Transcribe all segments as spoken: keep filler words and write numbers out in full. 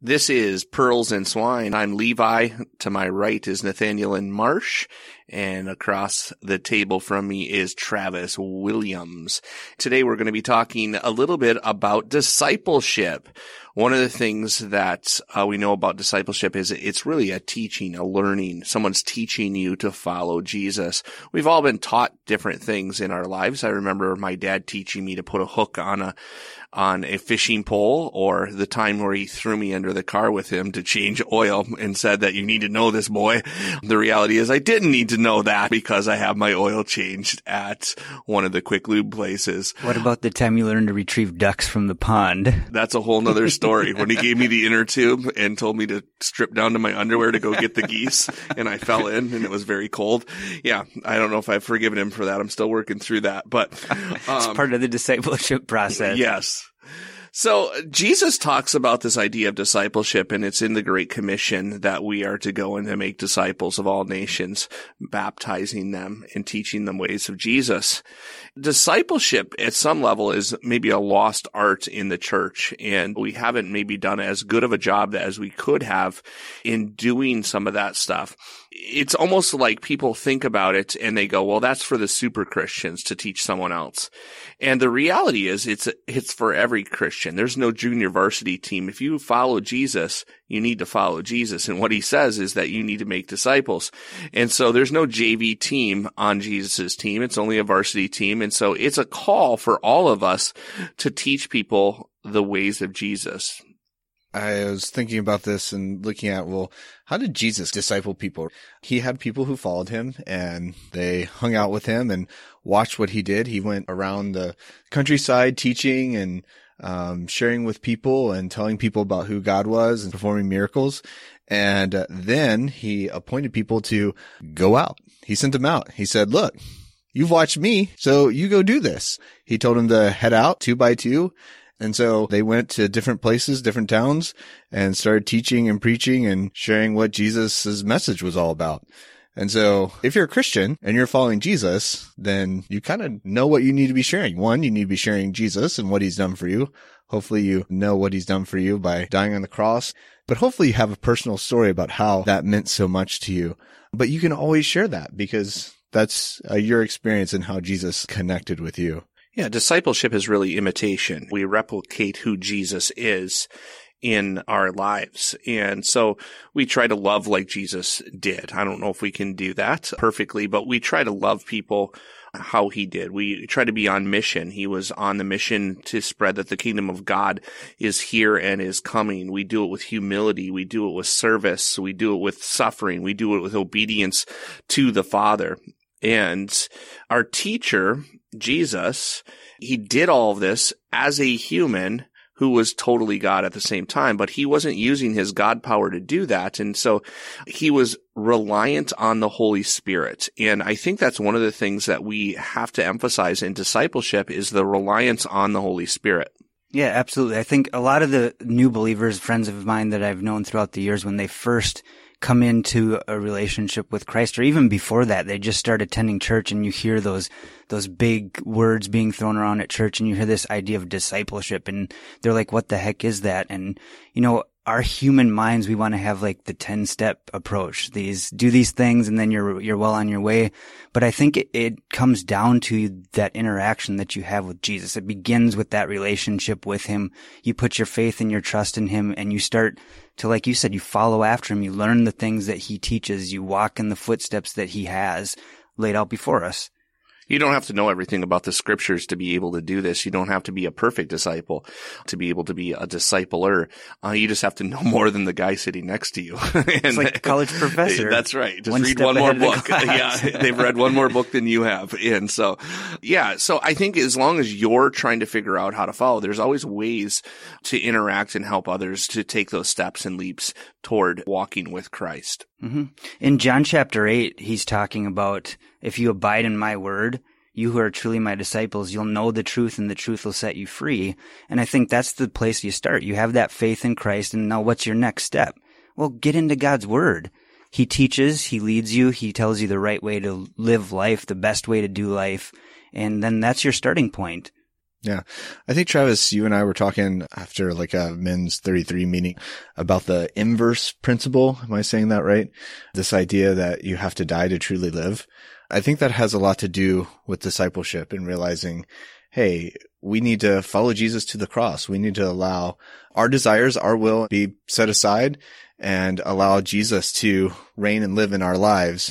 This is Pearls and Swine. I'm Levi. To my right is Nathaniel and Marsh. And across the table from me is Travis Williams. Today we're going to be talking a little bit about discipleship. One of the things that uh, we know about discipleship is it's really a teaching, a learning. Someone's teaching you to follow Jesus. We've all been taught different things in our lives. I remember my dad teaching me to put a hook on a on a fishing pole, or the time where he threw me under the car with him to change oil and said that you need to know this, boy. The reality is I didn't need to know that because I have my oil changed at one of the quick lube places. What about the time you learned to retrieve ducks from the pond? That's a whole nother story. When he gave me the inner tube and told me to strip down to my underwear to go get the geese, and I fell in and it was very cold. Yeah, I don't know if I've forgiven him for that. I'm still working through that, but um, it's part of the discipleship process. Yes. So Jesus talks about this idea of discipleship, and it's in the Great Commission that we are to go and to make disciples of all nations, baptizing them and teaching them ways of Jesus. Discipleship at some level is maybe a lost art in the church, and we haven't maybe done as good of a job as we could have in doing some of that stuff. It's almost like people think about it and they go, well, that's for the super Christians to teach someone else. And the reality is it's, it's for every Christian. There's no junior varsity team. If you follow Jesus, you need to follow Jesus. And what he says is that you need to make disciples. And so there's no J V team on Jesus's team. It's only a varsity team. And so it's a call for all of us to teach people the ways of Jesus. I was thinking about this and looking at, well, how did Jesus disciple people? He had people who followed him and they hung out with him and watched what he did. He went around the countryside teaching and um, sharing with people and telling people about who God was and performing miracles. And uh, then he appointed people to go out. He sent them out. He said, look, you've watched me, so you go do this. He told them to head out two by two. And so they went to different places, different towns, and started teaching and preaching and sharing what Jesus' message was all about. And so if you're a Christian and you're following Jesus, then you kind of know what you need to be sharing. One, you need to be sharing Jesus and what he's done for you. Hopefully you know what he's done for you by dying on the cross. But hopefully you have a personal story about how that meant so much to you. But you can always share that because that's uh, your experience and how Jesus connected with you. Yeah, discipleship is really imitation. We replicate who Jesus is in our lives. And so we try to love like Jesus did. I don't know if we can do that perfectly, but we try to love people how he did. We try to be on mission. He was on the mission to spread that the kingdom of God is here and is coming. We do it with humility. We do it with service. We do it with suffering. We do it with obedience to the Father. And our teacher, Jesus, he did all of this as a human who was totally God at the same time, but he wasn't using his God power to do that. And so he was reliant on the Holy Spirit. And I think that's one of the things that we have to emphasize in discipleship is the reliance on the Holy Spirit. Yeah, absolutely. I think a lot of the new believers, friends of mine that I've known throughout the years, when they first come into a relationship with Christ, or even before that, they just start attending church and you hear those, those big words being thrown around at church and you hear this idea of discipleship and they're like, what the heck is that? And, you know, our human minds, we want to have like the ten step approach. These, do these things and then you're, you're well on your way. But I think it, it comes down to that interaction that you have with Jesus. It begins with that relationship with him. You put your faith and your trust in him and you start to, like you said, you follow after him. You learn the things that he teaches. You walk in the footsteps that he has laid out before us. You don't have to know everything about the scriptures to be able to do this. You don't have to be a perfect disciple to be able to be a discipler. Uh, you just have to know more than the guy sitting next to you. and, it's like a college professor. That's right. Just one read one more book. Yeah, they've read one more book than you have. And so, yeah, so I think as long as you're trying to figure out how to follow, there's always ways to interact and help others to take those steps and leaps toward walking with Christ. Mm-hmm. In John chapter eight, he's talking about, if you abide in my word, you who are truly my disciples, you'll know the truth and the truth will set you free. And I think that's the place you start. You have that faith in Christ, and now what's your next step? Well, get into God's word. He teaches, he leads you, he tells you the right way to live life, the best way to do life, and then that's your starting point. Yeah. I think, Travis, you and I were talking after like a men's thirty-three meeting about the inverse principle. Am I saying that right? This idea that you have to die to truly live. I think that has a lot to do with discipleship and realizing, hey, we need to follow Jesus to the cross. We need to allow our desires, our will be set aside and allow Jesus to reign and live in our lives,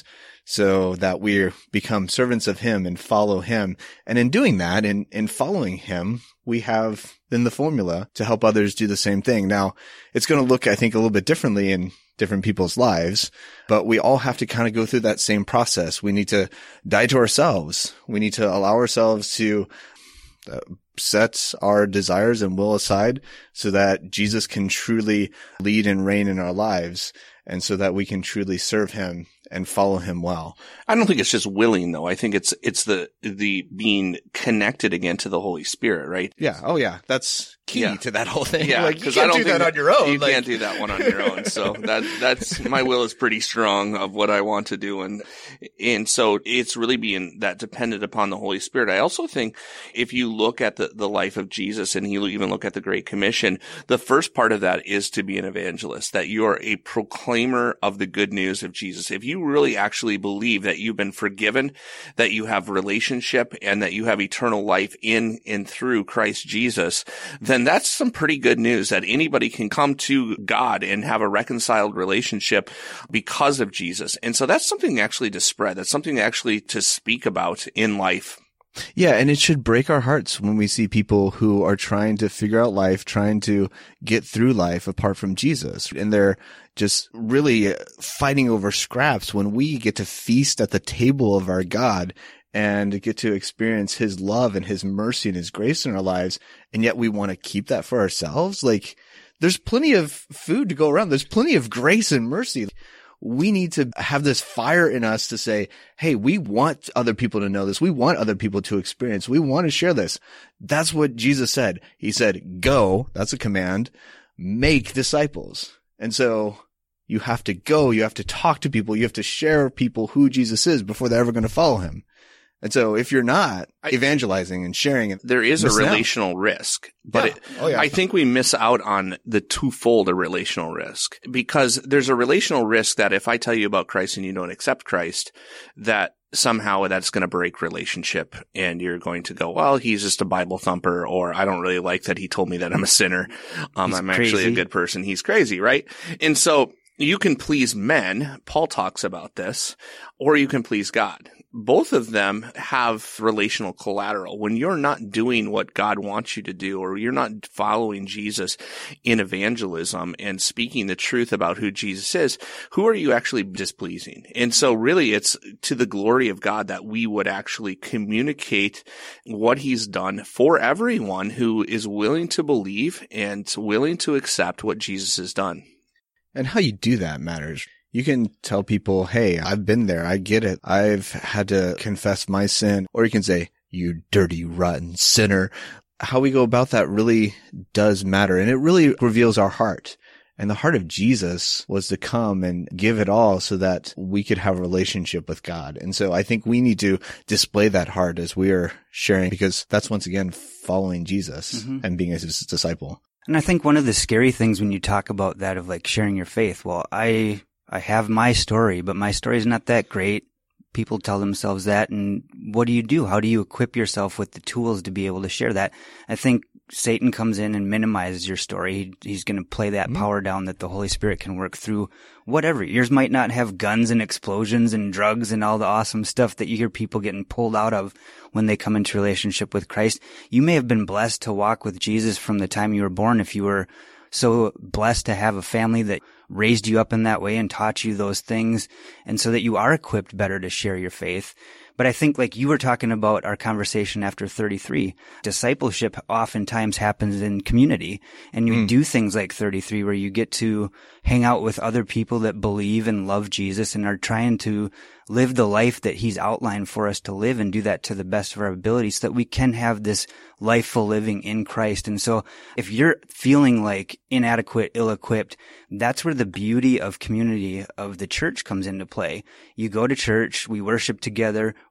so that we become servants of him and follow him. And in doing that, in, in following him, we have then the formula to help others do the same thing. Now, it's going to look, I think, a little bit differently in different people's lives, but we all have to kind of go through that same process. We need to die to ourselves. We need to allow ourselves to uh, set our desires and will aside so that Jesus can truly lead and reign in our lives, and so that we can truly serve him and follow him well. I don't think it's just willing, though. I think it's it's the the being connected again to the Holy Spirit, right? Yeah. Oh, yeah. That's key yeah. to that whole thing. Yeah, like, you because can't I don't do think that on your own. You like... can't do that one on your own. So that that's my will is pretty strong of what I want to do, and and so it's really being that dependent upon the Holy Spirit. I also think if you look at the the life of Jesus, and you even look at the Great Commission, the first part of that is to be an evangelist, that you are a proclaimer of the good news of Jesus. If you really actually believe that you've been forgiven, that you have relationship, and that you have eternal life in and through Christ Jesus, then that's some pretty good news, that anybody can come to God and have a reconciled relationship because of Jesus. And so that's something actually to spread. That's something actually to speak about in life. Yeah, and it should break our hearts when we see people who are trying to figure out life, trying to get through life apart from Jesus. And they're just really fighting over scraps when we get to feast at the table of our God and get to experience his love and his mercy and his grace in our lives. And yet we want to keep that for ourselves. Like, there's plenty of food to go around. There's plenty of grace and mercy. We need to have this fire in us to say, hey, we want other people to know this. We want other people to experience. We want to share this. That's what Jesus said. He said, go. That's a command. Make disciples. And so you have to go. You have to talk to people. You have to share people who Jesus is before they're ever going to follow him. And so if you're not evangelizing and sharing it, there is a relational out. risk, but yeah. it, oh, yeah. I think we miss out on the twofold a relational risk, because there's a relational risk that if I tell you about Christ and you don't accept Christ, that somehow that's going to break relationship, and you're going to go, well, he's just a Bible thumper, or I don't really like that he told me that I'm a sinner. Um, I'm crazy. Actually a good person. He's crazy, right? And so you can please men. Paul talks about this, or you can please God. Both of them have relational collateral. When you're not doing what God wants you to do, or you're not following Jesus in evangelism and speaking the truth about who Jesus is, who are you actually displeasing? And so really it's to the glory of God that we would actually communicate what he's done for everyone who is willing to believe and willing to accept what Jesus has done. And how you do that matters. You can tell people, hey, I've been there. I get it. I've had to confess my sin. Or you can say, you dirty, rotten sinner. How we go about that really does matter. And it really reveals our heart. And the heart of Jesus was to come and give it all so that we could have a relationship with God. And so I think we need to display that heart as we are sharing, because that's once again following Jesus mm-hmm. and being his disciple. And I think one of the scary things when you talk about that of like sharing your faith, well, I... I have my story, but my story is not that great. People tell themselves that. And what do you do? How do you equip yourself with the tools to be able to share that? I think Satan comes in and minimizes your story. He, he's going to play that mm-hmm. power down that the Holy Spirit can work through whatever. Yours might not have guns and explosions and drugs and all the awesome stuff that you hear people getting pulled out of when they come into relationship with Christ. You may have been blessed to walk with Jesus from the time you were born, if you were so blessed to have a family that raised you up in that way and taught you those things, and so that you are equipped better to share your faith. But I think, like you were talking about our conversation after thirty-three, discipleship oftentimes happens in community, and you mm. do things like thirty-three where you get to hang out with other people that believe and love Jesus and are trying to live the life that he's outlined for us to live, and do that to the best of our ability so that we can have this lifeful living in Christ. And so if you're feeling like inadequate, ill-equipped, that's where the beauty of community of the church comes into play. You go to church, we worship together,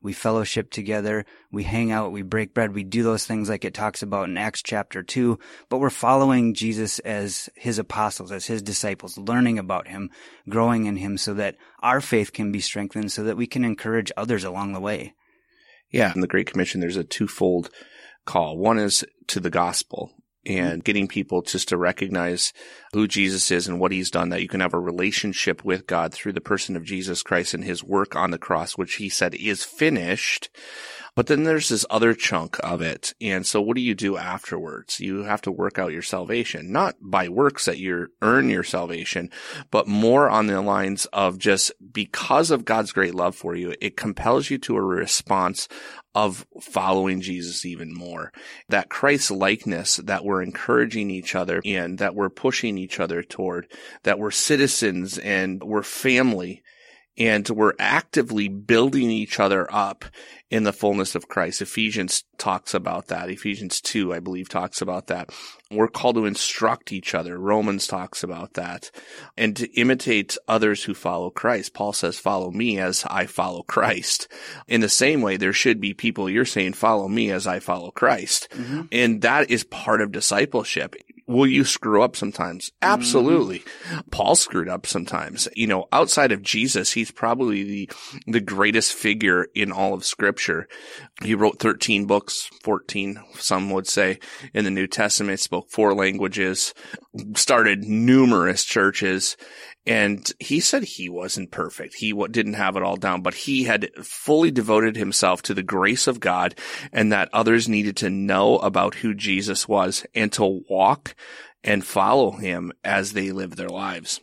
we fellowship together, we hang out, we break bread, we do those things like it talks about in Acts chapter two, but we're following Jesus as his apostles, as his disciples, learning about him, growing in him so that our faith can be strengthened, so that we can encourage others along the way. Yeah. In the Great Commission, there's a twofold call. One is to the gospel and getting people just to recognize who Jesus is and what he's done, that you can have a relationship with God through the person of Jesus Christ and his work on the cross, which he said is finished. But then there's this other chunk of it. And so what do you do afterwards? You have to work out your salvation, not by works that you earn your salvation, but more on the lines of just because of God's great love for you, it compels you to a response of following Jesus even more. That Christ likeness that we're encouraging each other in, that we're pushing each other toward, that we're citizens and we're family, and we're actively building each other up in the fullness of Christ. Ephesians talks about that. Ephesians two, I believe, talks about that. We're called to instruct each other. Romans talks about that. And to imitate others who follow Christ. Paul says, follow me as I follow Christ. In the same way, there should be people you're saying, follow me as I follow Christ. Mm-hmm. And that is part of discipleship. Will you screw up sometimes? Absolutely. Mm. Paul screwed up sometimes. You know, outside of Jesus, he's probably the, the greatest figure in all of Scripture. He wrote thirteen books, fourteen, some would say, in the New Testament, spoke four languages, started numerous churches. And he said he wasn't perfect. He didn't have it all down, but he had fully devoted himself to the grace of God, and that others needed to know about who Jesus was and to walk and follow him as they live their lives.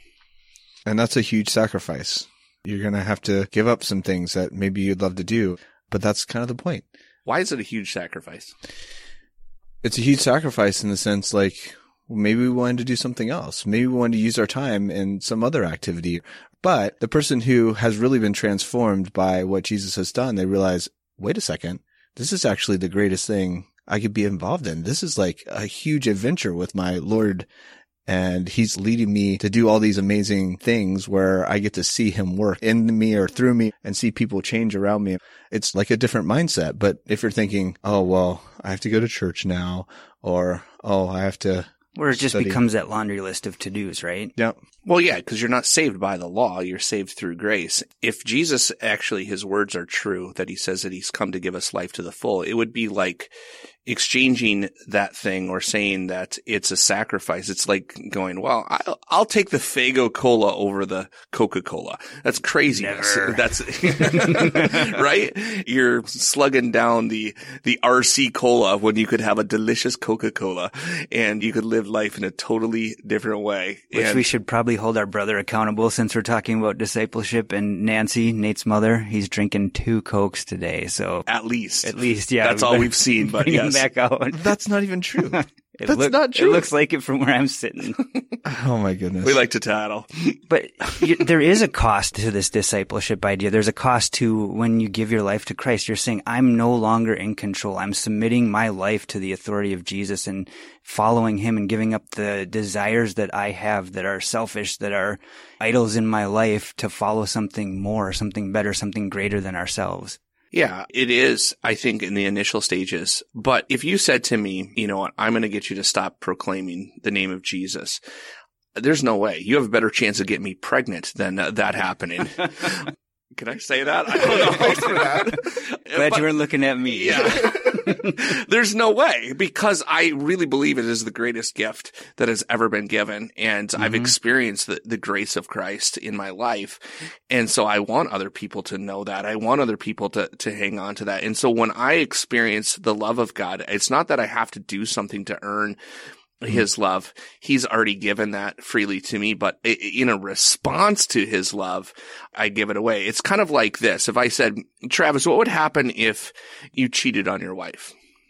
And that's a huge sacrifice. You're going to have to give up some things that maybe you'd love to do, but that's kind of the point. Why is it a huge sacrifice? It's a huge sacrifice in the sense like, well, maybe we wanted to do something else. Maybe we wanted to use our time in some other activity. But the person who has really been transformed by what Jesus has done, they realize, wait a second, this is actually the greatest thing I could be involved in. This is like a huge adventure with my Lord, and he's leading me to do all these amazing things where I get to see him work in me or through me and see people change around me. It's like a different mindset. But if you're thinking, oh, well, I have to go to church now, or, oh, I have to Where it just study. becomes that laundry list of to-dos, right? Yeah. Well, yeah, because you're not saved by the law. You're saved through grace. If Jesus actually, his words are true, that he says that he's come to give us life to the full, it would be like exchanging that thing or saying that it's a sacrifice. It's like going, well, I'll, I'll take the Faygo Cola over the Coca-Cola. That's craziness. Never. That's right. You're slugging down the, the R C Cola when you could have a delicious Coca-Cola and you could live life in a totally different way. Which and, we should probably hold our brother accountable since we're talking about discipleship. And Nancy, Nate's mother, he's drinking two Cokes today. So at least, at least, yeah. That's all we've seen, but yes. Back out. That's not even true. It That's look, not true. It looks like it from where I'm sitting. Oh my goodness. We like to tattle. But you, there is a cost to this discipleship idea. There's a cost to when you give your life to Christ. You're saying, I'm no longer in control. I'm submitting my life to the authority of Jesus and following him and giving up the desires that I have that are selfish, that are idols in my life, to follow something more, something better, something greater than ourselves. Yeah, it is, I think, in the initial stages. But if you said to me, you know what, I'm going to get you to stop proclaiming the name of Jesus, there's no way. You have a better chance of getting me pregnant than uh, that happening. Can I say that? I don't know. that. Glad but, you weren't looking at me. Yeah. There's no way, because I really believe it is the greatest gift that has ever been given. And mm-hmm. I've experienced the, the grace of Christ in my life. And so I want other people to know that. I want other people to, to hang on to that. And so when I experience the love of God, it's not that I have to do something to earn his love. He's already given that freely to me, but in a response to his love, I give it away. It's kind of like this. If I said, Travis, what would happen if you cheated on your wife?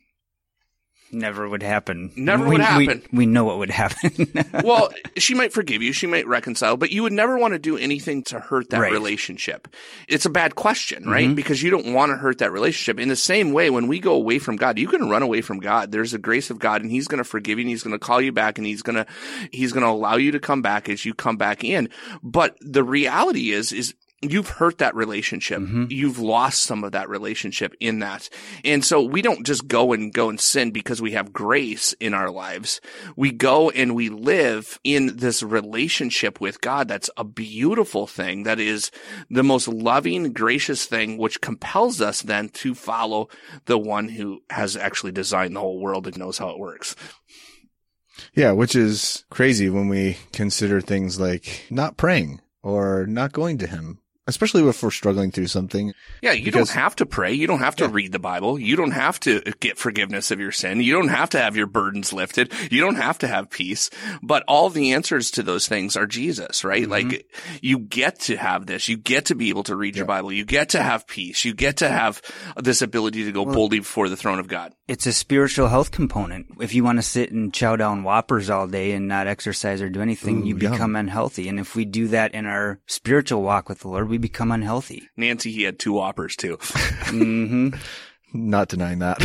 Never would happen. Never we, would happen. We, we know what would happen. Well, she might forgive you. She might reconcile, but you would never want to do anything to hurt that right. relationship. It's a bad question, right? Mm-hmm. Because you don't want to hurt that relationship. In the same way, when we go away from God, you can run away from God. There's a grace of God, and he's going to forgive you, and he's going to call you back, and he's going to, he's going to allow you to come back as you come back in. But the reality is, is you've hurt that relationship. Mm-hmm. You've lost some of that relationship in that. And so we don't just go and go and sin because we have grace in our lives. We go and we live in this relationship with God. That's a beautiful thing. That is the most loving, gracious thing, which compels us then to follow the one who has actually designed the whole world and knows how it works. Yeah, which is crazy when we consider things like not praying or not going to him. Especially if we're struggling through something. Yeah, you because, don't have to pray. You don't have to yeah. read the Bible. You don't have to get forgiveness of your sin. You don't have to have your burdens lifted. You don't have to have peace. But all the answers to those things are Jesus, right? Mm-hmm. Like, you get to have this. You get to be able to read yeah. your Bible. You get to have peace. You get to have this ability to go well, boldly before the throne of God. It's a spiritual health component. If you want to sit and chow down Whoppers all day and not exercise or do anything, Ooh, you become yum. unhealthy. And if we do that in our spiritual walk with the Lord, we become unhealthy. Nancy, he had two Whoppers too. mm-hmm. Not denying that.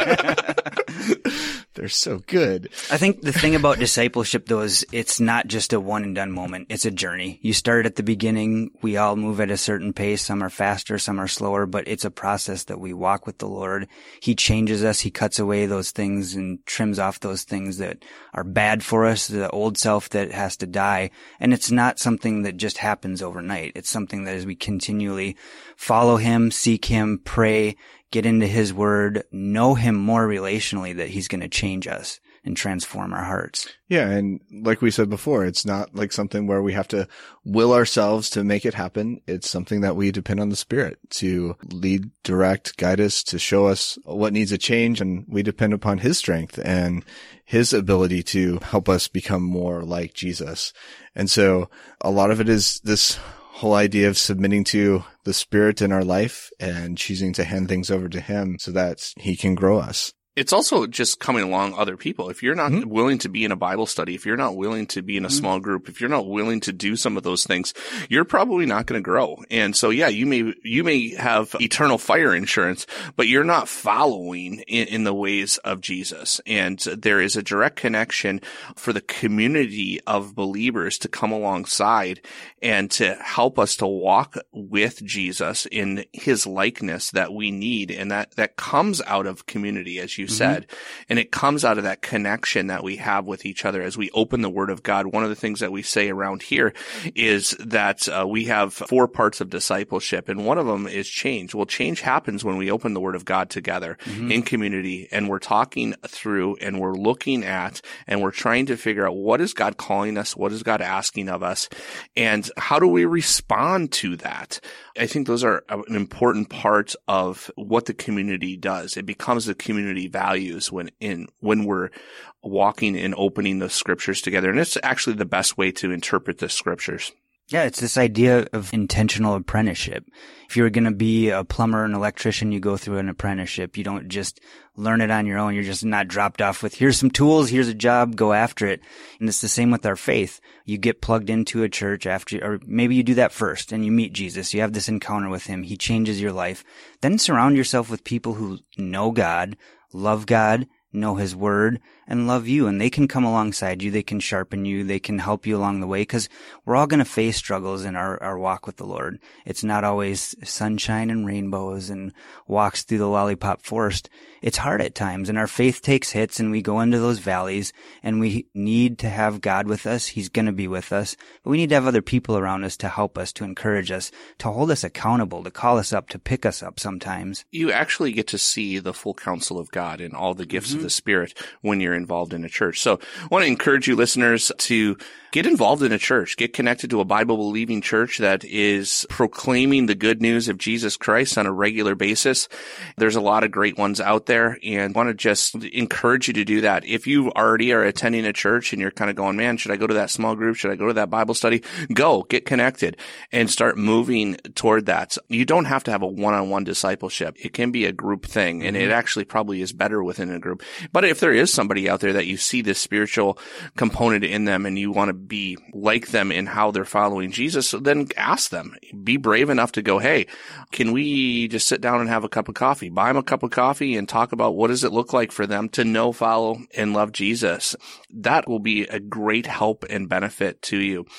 They're so good. I think the thing about discipleship, though, is it's not just a one and done moment. It's a journey. You start at the beginning. We all move at a certain pace. Some are faster, some are slower, but it's a process that we walk with the Lord. He changes us. He cuts away those things and trims off those things that are bad for us, the old self that has to die. And it's not something that just happens overnight. It's something that as we continually follow him, seek him, pray, get into his word, know him more relationally, that he's going to change us and transform our hearts. Yeah. And like we said before, it's not like something where we have to will ourselves to make it happen. It's something that we depend on the Spirit to lead, direct, guide us, to show us what needs a change. And we depend upon his strength and his ability to help us become more like Jesus. And so a lot of it is this whole idea of submitting to the Spirit in our life and choosing to hand things over to him so that he can grow us. It's also just coming along other people. If you're not mm-hmm. willing to be in a Bible study, if you're not willing to be in a mm-hmm. small group, if you're not willing to do some of those things, you're probably not going to grow. And so, yeah, you may, you may have eternal fire insurance, but you're not following in, in the ways of Jesus. And there is a direct connection for the community of believers to come alongside and to help us to walk with Jesus in his likeness that we need. And that, that comes out of community, as you you said. Mm-hmm. And it comes out of that connection that we have with each other as we open the Word of God. One of the things that we say around here is that uh, we have four parts of discipleship, and one of them is change. Well, change happens when we open the Word of God together mm-hmm. in community, and we're talking through and we're looking at and we're trying to figure out, what is God calling us? What is God asking of us? And how do we respond to that? I think those are an important part of what the community does. It becomes the community values when in when we're walking and opening the scriptures together. And it's actually the best way to interpret the scriptures. Yeah, it's this idea of intentional apprenticeship. If you're going to be a plumber, an electrician, you go through an apprenticeship. You don't just learn it on your own. You're just not dropped off with, here's some tools, here's a job, go after it. And it's the same with our faith. You get plugged into a church after, or maybe you do that first and you meet Jesus. You have this encounter with him. He changes your life. Then surround yourself with people who know God, love God, know his word, and love you. And they can come alongside you. They can sharpen you. They can help you along the way, because we're all going to face struggles in our, our walk with the Lord. It's not always sunshine and rainbows and walks through the lollipop forest. It's hard at times, and our faith takes hits, and we go into those valleys, and we need to have God with us. He's going to be with us, but we need to have other people around us to help us, to encourage us, to hold us accountable, to call us up, to pick us up sometimes. You actually get to see the full counsel of God and all the gifts mm-hmm. of the Spirit when you're involved in a church. So I want to encourage you listeners to get involved in a church, get connected to a Bible-believing church that is proclaiming the good news of Jesus Christ on a regular basis. There's a lot of great ones out there, and I want to just encourage you to do that. If you already are attending a church and you're kind of going, man, should I go to that small group? Should I go to that Bible study? Go, get connected and start moving toward that. You don't have to have a one-on-one discipleship. It can be a group thing, and mm-hmm. it actually probably is better within a group. But if there is somebody out there that you see this spiritual component in them and you want to be like them in how they're following Jesus, then ask them. Be brave enough to go, hey, can we just sit down and have a cup of coffee? Buy them a cup of coffee and talk about what does it look like for them to know, follow, and love Jesus. That will be a great help and benefit to you.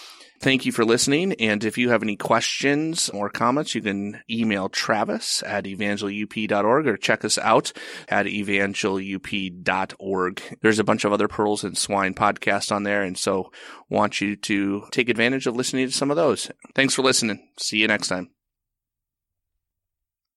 Thank you for listening. And if you have any questions or comments, you can email Travis at evangel u p dot org or check us out at evangel u p dot org. There's a bunch of other Pearls and Swine podcasts on there, and so want you to take advantage of listening to some of those. Thanks for listening. See you next time.